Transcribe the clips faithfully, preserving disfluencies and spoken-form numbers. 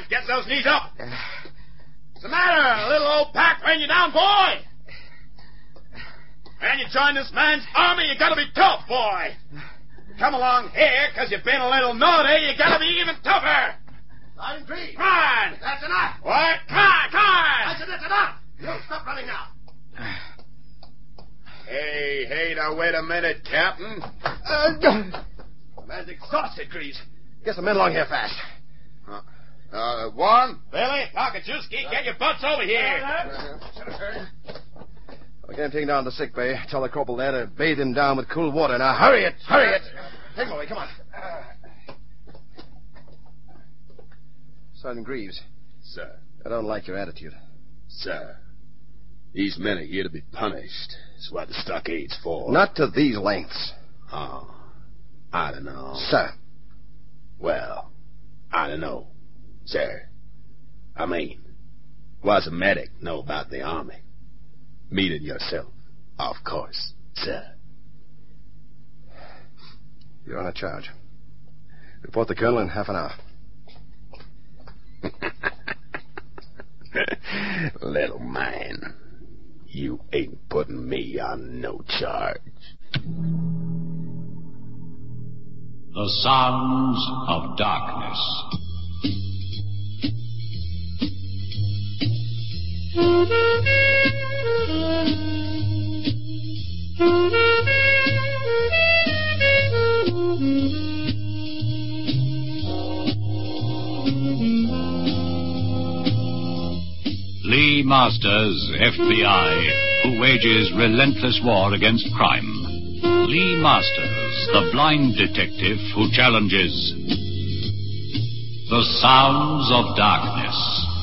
Get those knees up. What's the matter, little old pack weighing you down, boy? When you join this man's army, you gotta be tough, boy. Come along here, because you've been a little naughty, you gotta be even tougher. Sergeant Green. Come on. That's enough. What? Come on, come on. I said that's enough. You stop running now. Hey, hey, now wait a minute, Captain. Uh, the man's exhausted, Greaves. Get some men along here fast. Uh, uh Warren, Billy, Pakachewski, get your butts over here. We can't take him down to the sick bay. Tell the corporal there to bathe him down with cool water. Now, hurry it, hurry it. Take him away, come on. Sergeant Greaves. Sir. I don't like your attitude. Sir, these men are here to be punished. That's what the stockade's for. Not to these lengths. Oh, I don't know. Sir. Well, I don't know, sir. I mean, what's a medic know about the army? Meet it yourself, of course, sir. You're on a charge. Report the colonel in half an hour. Little man, you ain't putting me on no charge. The Sounds of Darkness. Lee Masters, F B I, who wages relentless war against crime. Lee Masters, the blind detective who challenges the Sounds of Darkness.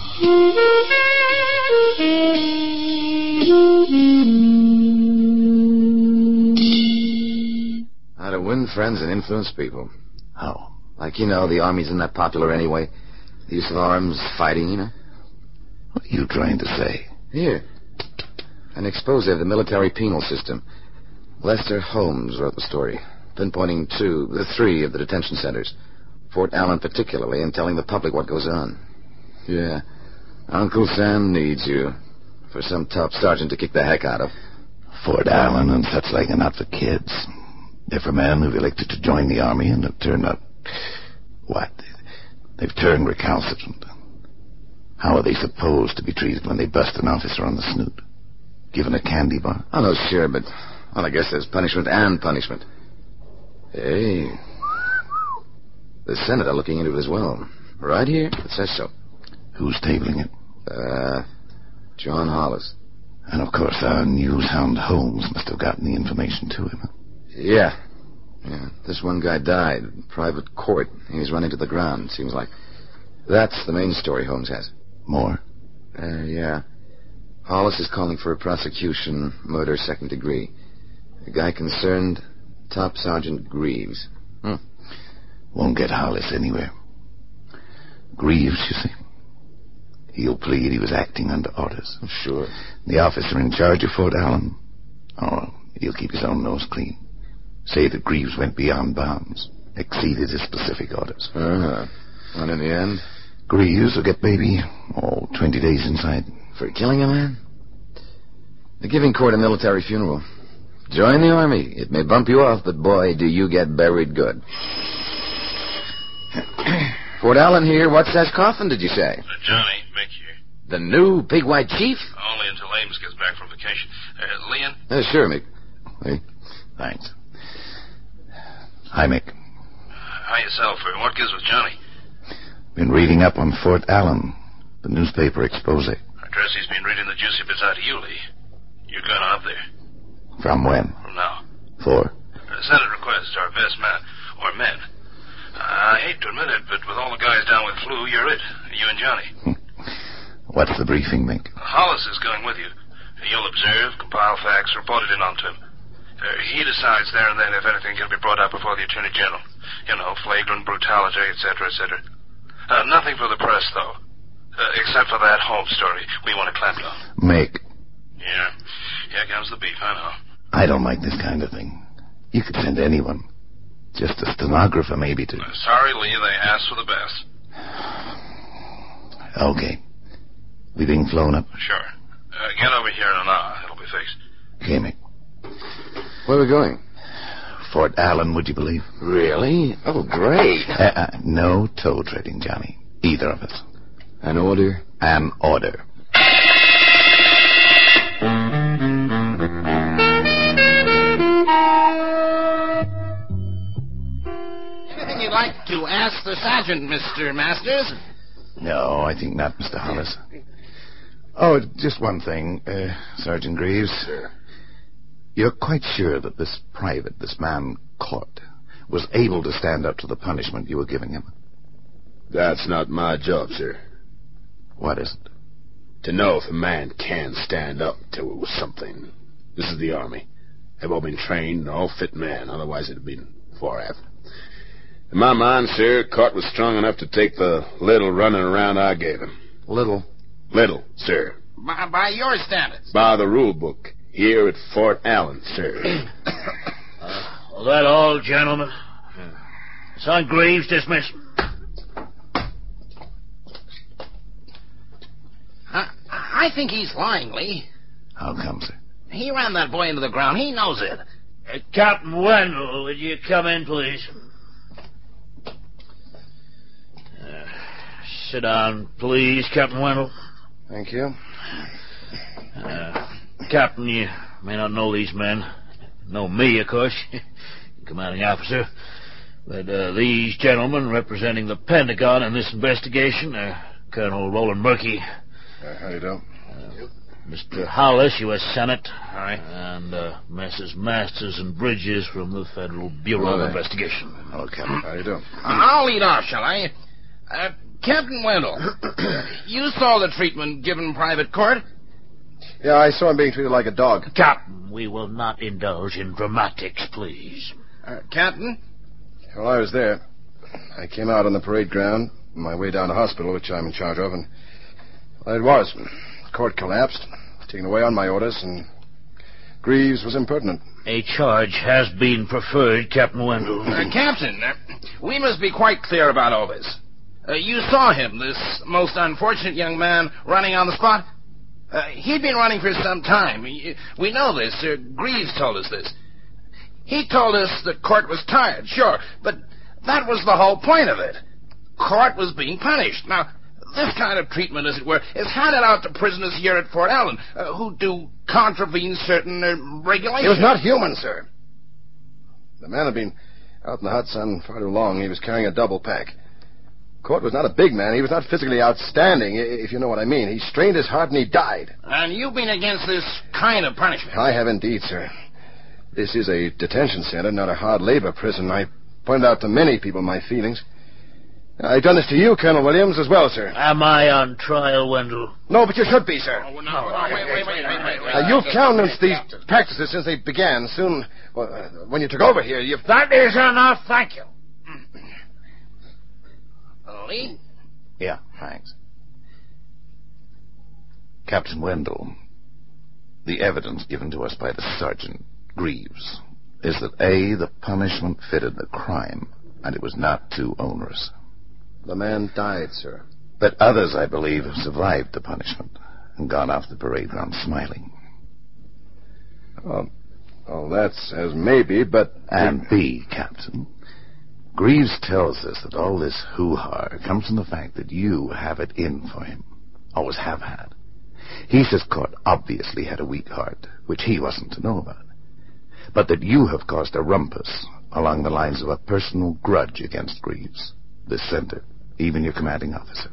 How to win friends and influence people. How? Like, you know, the army isn't that popular anyway. The use of arms, fighting, you know. What are you trying to say? Here. An expose of the military penal system. Lester Holmes wrote the story, pinpointing two, the three of the detention centers. Fort Allen particularly, and telling the public what goes on. Yeah. Uncle Sam needs you. For some top sergeant to kick the heck out of. Fort Allen and such like are not for kids. They're for men who've elected to join the army and have turned out... What? They've turned recalcitrant. How are they supposed to be treated when they bust an officer on the snoot? Given a candy bar? Oh, no, sure, but... Well, I guess there's punishment and punishment. Hey. The senator looking into it as well. Right here, it says so. Who's tabling it? Uh, John Hollis. And, of course, our news hound Holmes must have gotten the information to him. Yeah. Yeah. This one guy died. Private court. He's running to the ground, seems like. That's the main story Holmes has. More? Uh, yeah. Hollis is calling for a prosecution, murder second degree. The guy concerned, Top Sergeant Greaves. Hmm. Won't get Hollis anywhere. Greaves, you see. He'll plead he was acting under orders. Sure. The officer in charge of Fort Allen, oh, he'll keep his own nose clean. Say that Greaves went beyond bounds, exceeded his specific orders. Uh-huh. And in the end? Greaves will get maybe, oh, twenty days inside. For killing a man? They're giving court a military funeral. Join the army. It may bump you off, but boy, do you get buried good. Fort Allen here. What's that coffin, did you say? Uh, Johnny, Mick here. The new big white chief? Only until Ames gets back from vacation. Uh, Leon? Uh, sure, Mick. Hey. Thanks. Hi, Mick. Uh, hi yourself. Uh, what gives with Johnny? Been reading up on Fort Allen, the newspaper expose. I guess he's been reading the juicy bits out of you, Lee. You're going up there. From when? From now. For? Uh, Senate requests our best man, or men. Uh, I hate to admit it, but with all the guys down with flu, you're it. You and Johnny. What's the briefing, Mick? Hollis is going with you. You'll observe, compile facts, report it in onto him. Uh, he decides there and then if anything can be brought up before the Attorney General. You know, flagrant brutality, et cetera, et cetera. Uh, nothing for the press, though. Uh, except for that home story we want to clamp down. Mick. Yeah. Here comes the beef, I know. I don't like this kind of thing. You could send anyone. Just a stenographer, maybe, to... Uh, sorry, Lee, they asked for the best. Okay. We being flown up? Sure. Uh, get over here in an hour. It'll be fixed. Okay, Mick. Where are we going? Fort Allen, would you believe? Really? Oh, great. Uh, uh, no toe trading, Johnny. Either of us. An order? An order. Anything you'd like to ask the sergeant, Mister Masters? No, I think not, Mister Hollis. Oh, just one thing, uh, Sergeant Greaves. Sir. You're quite sure that this private, this man Court, was able to stand up to the punishment you were giving him? That's not my job, sir. What is it? To know if a man can stand up to something. This is the Army. They've all been trained and all fit men, otherwise it'd have been far after. In my mind, sir, Court was strong enough to take the little running around I gave him. Little. Little, sir. By, by your standards. By the rule book, here at Fort Allen, sir. uh, well, that all, gentlemen? Sergeant Greaves dismissed. I, I think he's lying, Lee. How come, sir? He ran that boy into the ground. He knows it. Uh, Captain Wendell, would you come in, please? Uh, sit down, please, Captain Wendell. Thank you. Uh, Captain, you may not know these men. Know me, of course. Commanding officer. But uh, these gentlemen representing the Pentagon in this investigation are Colonel Roland Murky. Uh, how do you do? Uh, Mister Hollis, U S Senate. All right. And uh, Messrs Masters and Bridges from the Federal Bureau of Investigation. Hello, Captain. How do you do? I'll lead off, shall I? Uh, Captain Wendell, you saw the treatment given Private Court? Yeah, I saw him being treated like a dog. Captain, we will not indulge in dramatics, please. Uh, Captain? Well, I was there. I came out on the parade ground, on my way down to hospital, which I'm in charge of, and well, it was. The court collapsed, taken away on my orders, and Greaves was impertinent. A charge has been preferred, Captain Wendell. Uh, Captain, uh, we must be quite clear about all this. Uh, you saw him, this most unfortunate young man, running on the spot. Uh, he'd been running for some time. We know this. Uh, Greaves told us this. He told us the Court was tired, sure, but that was the whole point of it. Court was being punished. Now, this kind of treatment, as it were, is handed out to prisoners here at Fort Allen uh, who do contravene certain uh, regulations. He was not human, sir. The man had been out in the hot sun far too long. He was carrying a double pack. Court was not a big man. He was not physically outstanding, if you know what I mean. He strained his heart and he died. And you've been against this kind of punishment. I have indeed, sir. This is a detention center, not a hard labor prison. I pointed out to many people my feelings. I've done this to you, Colonel Williams, as well, sir. Am I on trial, Wendell? No, but you should be, sir. Oh, no, no, wait, wait, wait, wait, wait, wait. Uh, you've countenanced these practices since they began. Soon, well, uh, when you took over here, you've... That is enough, thank you. Lee? Yeah, thanks. Captain Wendell, the evidence given to us by the Sergeant Greaves is that A, the punishment fitted the crime, and it was not too onerous. The man died, sir. But others, I believe, have survived the punishment and gone off the parade ground smiling. Well, well that's as maybe, but... And B, Captain, Greaves tells us that all this hoo-ha comes from the fact that you have it in for him. Always have had. He says Court obviously had a weak heart, which he wasn't to know about. But that you have caused a rumpus along the lines of a personal grudge against Greaves, the center, even your commanding officer.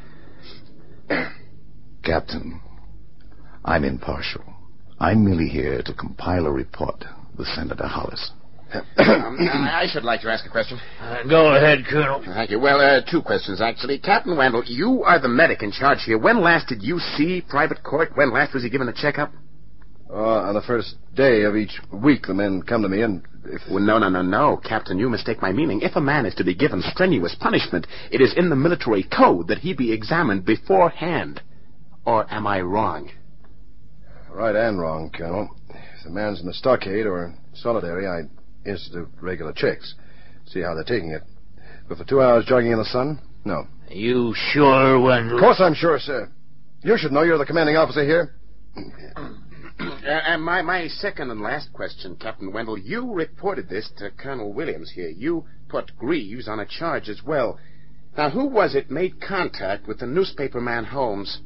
Captain, I'm impartial. I'm merely here to compile a report with Senator Hollis. um, I should like to ask a question. Uh, go ahead, Colonel. Thank you. Well, uh, two questions, actually. Captain Wendell, you are the medic in charge here. When last did you see Private Court? When last was he given a checkup? Uh, on the first day of each week, the men come to me and... If... Well, no, no, no, no. Captain, you mistake my meaning. If a man is to be given strenuous punishment, it is in the military code that he be examined beforehand. Or am I wrong? Right and wrong, Colonel. If the man's in the stockade or solitary, I institute regular checks, see how they're taking it. But for two hours jogging in the sun, No. You sure, Wendell? Of course I'm sure, sir. You should know. You're the commanding officer here. Uh, and my, my second and last question, Captain Wendell. You reported this to Colonel Williams here. You put Greaves on a charge as well. Now, who was it made contact with the newspaper man Holmes?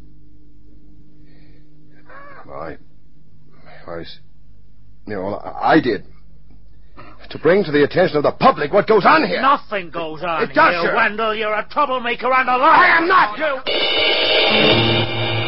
Well, I... I... You know, I, I did. To bring to the attention of the public what goes on here. Nothing goes on It does, here, sir. Wendell. You're a troublemaker and a liar. I am not, you...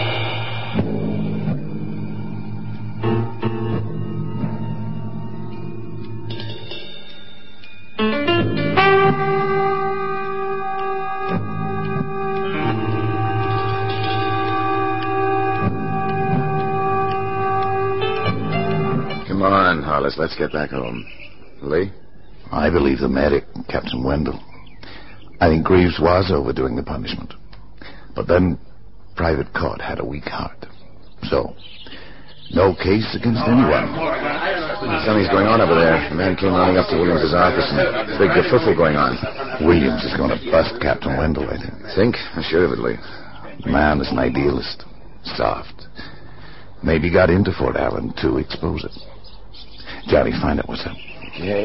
Come on, Hollis. Let's get back home. Lee? I believe the medic, Captain Wendell. I think Greaves was overdoing the punishment. But then Private Cott had a weak heart. So, no case against anyone. Something's going on over there. A man came running up to Williams' office and big kerfuffle going on. Williams is going to bust Captain Wendell, I think. Think? Assuredly. The man is an idealist. Soft. Maybe got into Fort Allen to expose it. Johnny, find out what's up. Okay.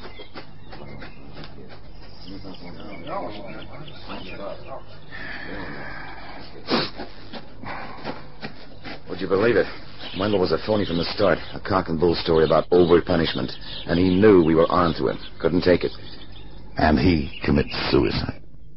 Would you believe it? Wendell was a phony from the start. A cock and bull story about over-punishment. And he knew we were on to him. Couldn't take it. And he commits suicide.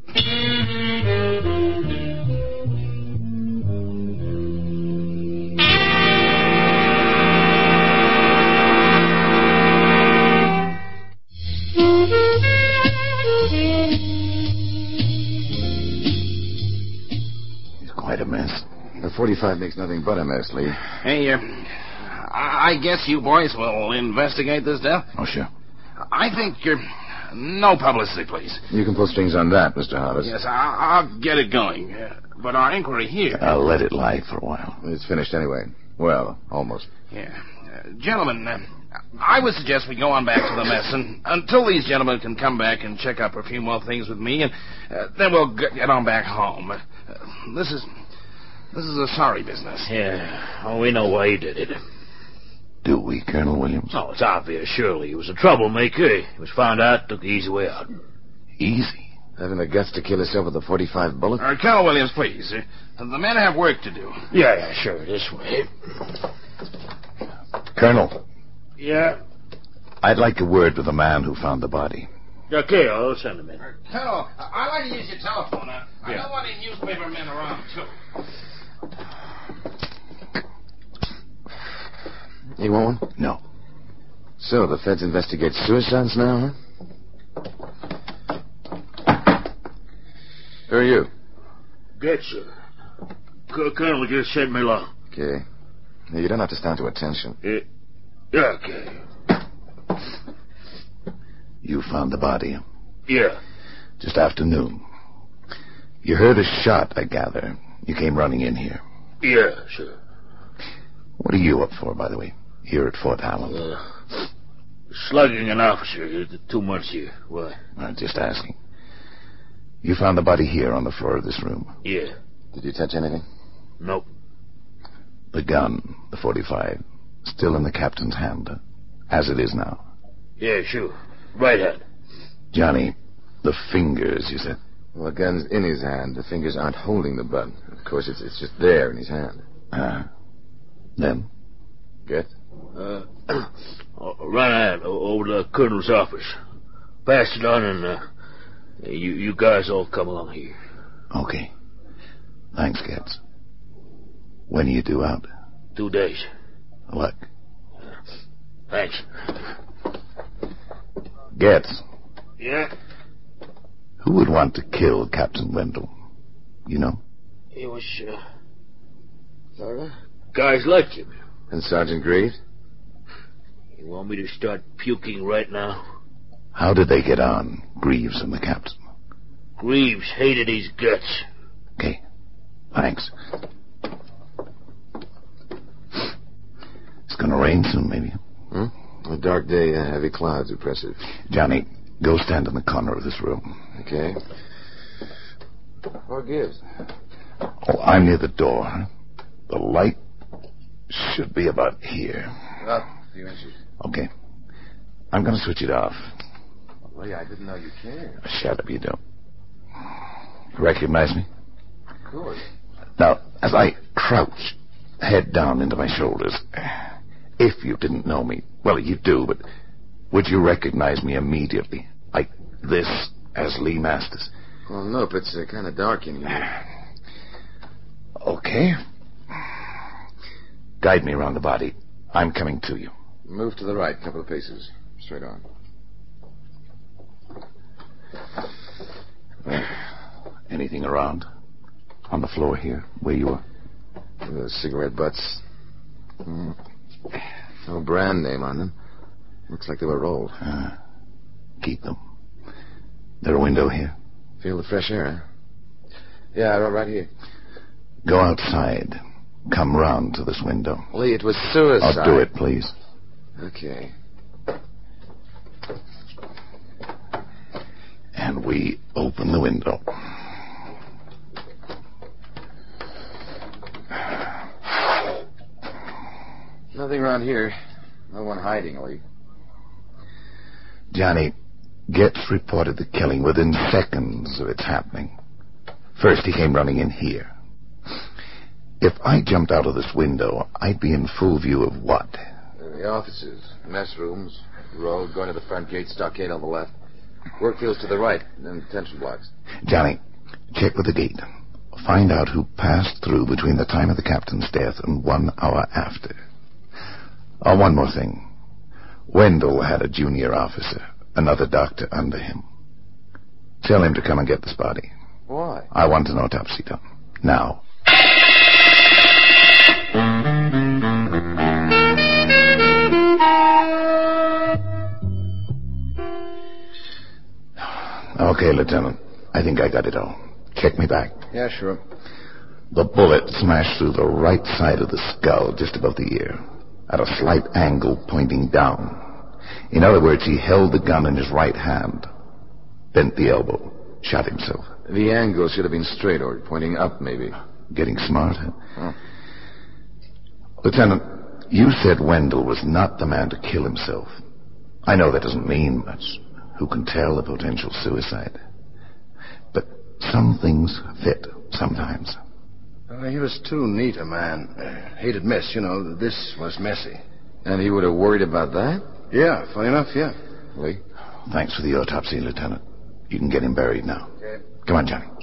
He's quite a mess. The forty-five makes nothing but a mess, Lee. Hey, uh, I I guess you boys will investigate this death? Oh, sure. I think you're... No publicity, please. You can pull strings on that, Mister Hollis. Yes, I, I'll get it going. Uh, but our inquiry here... I'll let it lie for a while. It's finished anyway. Well, almost. Yeah. Uh, gentlemen, uh, I would suggest we go on back to the mess and, until these gentlemen can come back and check up a few more things with me, and uh, then we'll g- get on back home. Uh, this is... This is a sorry business. Yeah. Oh, we know why he did it. Do we, Colonel Williams? Oh, it's obvious, surely. He was a troublemaker. He was found out, took the easy way out. Easy. Having the guts to kill himself with a forty-five bullet? Uh, Colonel Williams, please. Uh, the men have work to do. Yeah, yeah, sure, this way. Colonel, Yeah? I'd like a word with the man who found the body. Okay, I'll send him in. Uh, Colonel, I'd like to use your telephone. Uh, I Yeah. don't want any newspaper men around, too. You want one? No. So, the feds investigate suicides now, huh? Who are you? Good, sir. C- Colonel just sent me along. Okay. Now, you don't have to stand to attention. Yeah, yeah, okay. You found the body. Yeah. Just after noon. You heard a shot, I gather. You came running in here. Yeah, sure. What are you up for, by the way, here at Fort Allen? Uh, slugging an officer. Two months here. Why? I'm just asking. You found the body here on the floor of this room. Yeah. Did you touch anything? Nope. The gun, the forty-five, still in the captain's hand, as it is now. Yeah, sure. Right hand. Johnny, the fingers, you said. Well, the gun's in his hand. The fingers aren't holding the butt. Of course, it's it's just there in his hand. Ah. Then? Get? Uh, right hand, over to the colonel's office. Pass it on, and uh, you you guys all come along here. Okay. Thanks, Getz. When are you due out? Two days. Luck. Thanks. Getz, Yeah? who would want to kill Captain Wendell? You know? It was, uh... uh guys like him. And Sergeant Greaves? You want me to start puking right now? How did they get on, Greaves and the captain? Greaves hated his guts. Okay. Thanks. It's gonna rain soon, maybe. Hmm? A dark day, uh, heavy clouds, oppressive. Johnny, go stand in the corner of this room. Okay. What gives? Oh, I'm near the door. The light should be about here. Up a few inches. Okay. I'm going to switch it off. Lee, I didn't know you cared. Shut up, you don't. Recognize me? Of course. Now, as I crouch, head down into my shoulders, if you didn't know me, well, you do, but would you recognize me immediately? Like this as Lee Masters? Well, nope, it's uh, kind of dark in here. Okay. Guide me around the body. I'm coming to you. Move to the right, a couple of paces. Straight on. Anything around? On the floor here, where you are? The cigarette butts. Mm. No brand name on them. Looks like they were rolled. Uh, keep them. There a window here? Feel the fresh air, huh? Yeah, right here. Go outside. Come round to this window. Lee, it was suicide. I'll do it, please. Okay. And we open the window. Nothing around here. No one hiding, Lee. Johnny, Getz reported the killing within seconds of its happening. First, he came running in here. If I jumped out of this window, I'd be in full view of what? Uh, the offices, mess rooms, road going to the front gate, stockade on the left. Workfields to the right, and then detention blocks. Johnny, check with the gate. Find out who passed through between the time of the captain's death and one hour after. Oh, one more thing. Wendell had a junior officer, another doctor under him. Tell him to come and get this body. Why? I want an autopsy done. Now. Okay, Lieutenant. I think I got it all. Check me back. Yeah, sure. The bullet smashed through the right side of the skull, just above the ear, at a slight angle pointing down. In other words, he held the gun in his right hand, bent the elbow, shot himself. The angle should have been straight or pointing up, maybe. Getting smart, huh? Oh. Lieutenant, you said Wendell was not the man to kill himself. I know that doesn't mean much. Who can tell a potential suicide? But some things fit sometimes. Uh, he was too neat a man. Uh, hated mess, you know. This was messy. And he would have worried about that? Yeah, funny enough, yeah. Lee? Thanks for the autopsy, Lieutenant. You can get him buried now. Okay. Come on, Johnny.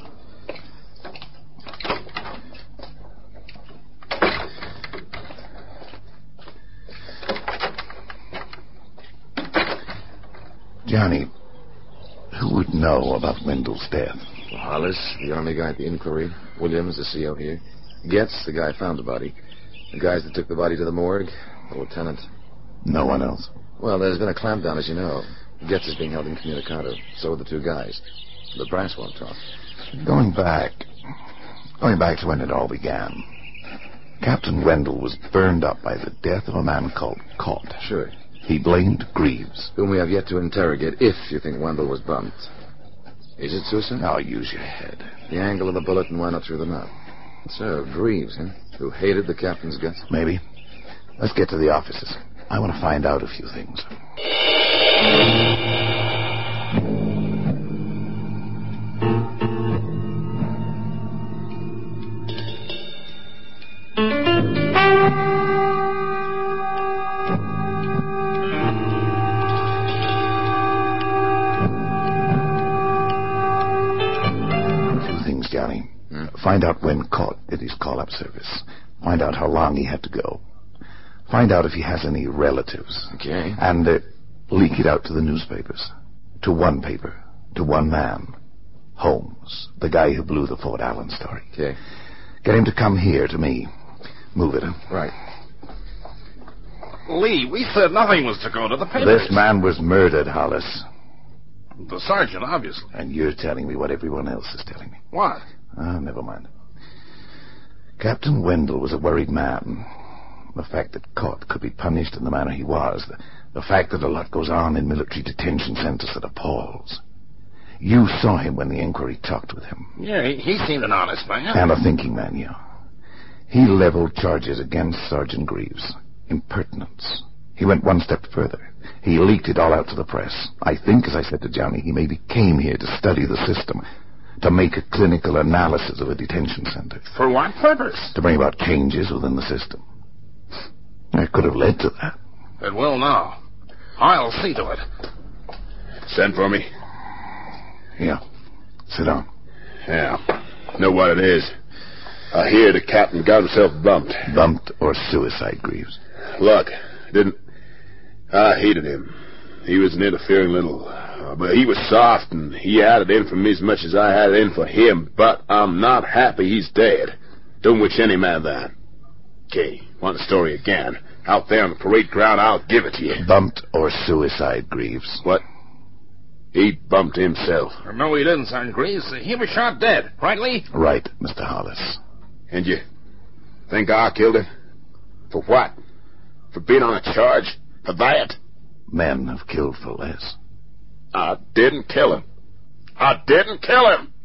Johnny, who would know about Wendell's death? Well, Hollis, the army guy at the inquiry. Williams, the C O here. Getz, the guy who found the body. The guys that took the body to the morgue. The lieutenant. No one else? Well, there's been a clampdown, as you know. Getz is being held incommunicado. So are the two guys. The brass won't talk. Going back... Going back to when it all began. Captain Wendell was burned up by the death of a man called Cott. Sure. He blamed Greaves. Whom we have yet to interrogate, if you think Wendell was bumped. Is it suicide? Now use your head. The angle of the bullet and why not through the mouth? So, Greaves, huh? Who hated the captain's guts? Maybe. Let's get to the offices. I want to find out a few things. Johnny. Hmm? Find out when Cott did his call-up service. Find out how long he had to go. Find out if he has any relatives. Okay. And uh, leak it out to the newspapers. To one paper. To one man. Holmes, the guy who blew the Fort Allen story. Okay. Get him to come here to me. Move it. Huh? Right. Lee, we said nothing was to go to the papers. This man was murdered, Hollis. The sergeant, obviously. And you're telling me what everyone else is telling me. What? Ah, never mind. Captain Wendell was a worried man. The fact that Cott could be punished in the manner he was. The, the fact that a lot goes on in military detention centers that appalls. You saw him when the inquiry talked with him. Yeah, he, he seemed an honest man. And a thinking man, yeah. He leveled charges against Sergeant Greaves. Impertinence. He went one step further. He leaked it all out to the press. I think, as I said to Johnny, he maybe came here to study the system, to make a clinical analysis of a detention center. For what purpose? To bring about changes within the system. It could have led to that. It will now. I'll see to it. Send for me. Yeah. Sit down. Yeah. Know what it is. I hear the captain got himself bumped. Bumped or suicide, Greaves? Look, didn't... I hated him. He was an interfering little... Uh, but he was soft, and he had it in for me as much as I had it in for him. But I'm not happy he's dead. Don't wish any man that. Okay, want the story again. Out there on the parade ground, I'll give it to you. Bumped or suicide, Greaves? What? He bumped himself. No, he didn't, Sergeant Greaves. He was shot dead. Right, Lee? Right, Mister Hollis. And you think I killed him? For what? For being on a charge? For that? Men have killed for less. I didn't kill him. I didn't kill him.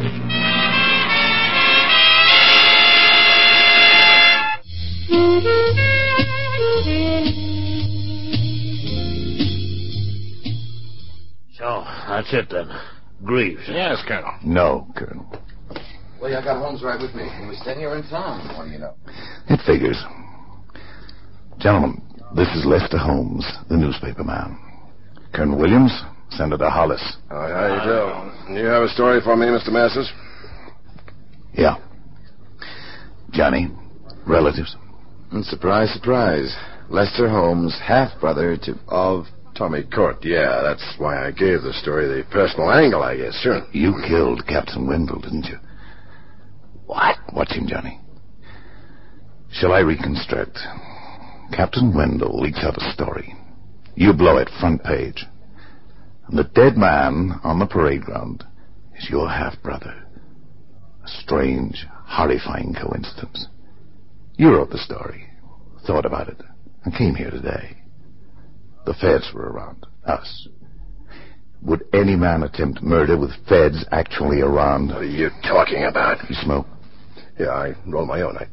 So, that's it then. Greaves. Yes, Colonel. No, Colonel. Well, I got Holmes right with me. He was staying here in town. What do you know? It figures. Gentlemen, this is Lester Holmes, the newspaper man. Colonel Williams, Senator Hollis. Oh, how you do? You have a story for me, Mister Masters? Yeah. Johnny, relatives? And surprise, surprise. Lester Holmes, half-brother to... Of Tommy Court, yeah. That's why I gave the story the personal angle, I guess, sure. You killed Captain Wendell, didn't you? What? Watch him, Johnny. Shall I reconstruct? Captain Wendell leaks out a story. You blow it, front page. And the dead man on the parade ground is your half-brother. A strange, horrifying coincidence. You wrote the story, thought about it, and came here today. The feds were around, us. Would any man attempt murder with feds actually around? What are you talking about? You smoke? Yeah, I roll my own. I...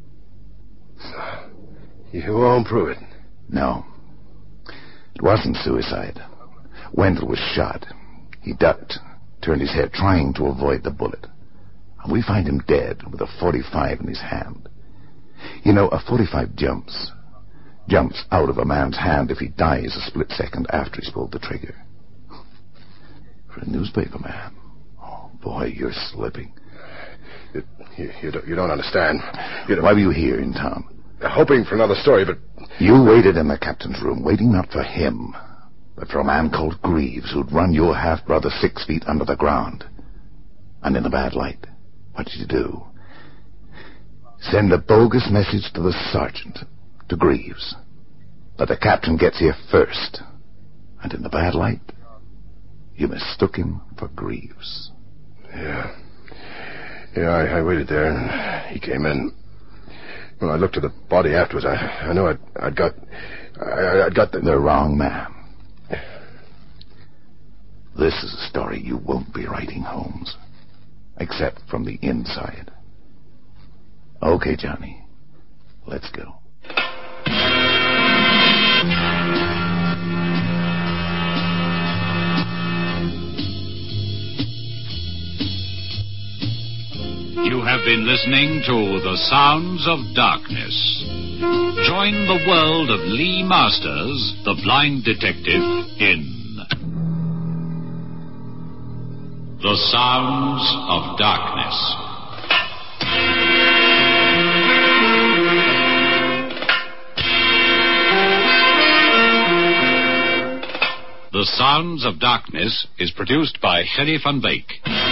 You won't prove it. No. It wasn't suicide. Wendell was shot. He ducked, turned his head, trying to avoid the bullet. And we find him dead with a forty-five in his hand. You know, a forty-five jumps. Jumps out of a man's hand if he dies a split second after he's pulled the trigger. For a newspaper man. Oh, boy, you're slipping. You, you, you, don't, you don't understand. You don't... Why were you here in town? Hoping for another story, but... You waited in the captain's room, waiting not for him, but for a man called Greaves who'd run your half-brother six feet under the ground. And in the bad light, what did you do? Send a bogus message to the sergeant, to Greaves, that the captain gets here first. And in the bad light, you mistook him for Greaves. Yeah. Yeah, I, I waited there, and he came in. When I looked at the body afterwards, I, I knew I'd, I'd got... I, I'd got the... The wrong man. This is a story you won't be writing, Holmes. Except from the inside. Okay, Johnny. Let's go. You have been listening to The Sounds of Darkness. Join the world of Lee Masters, the blind detective, in The Sounds of Darkness. The Sounds of Darkness is produced by Shelley Van Beek.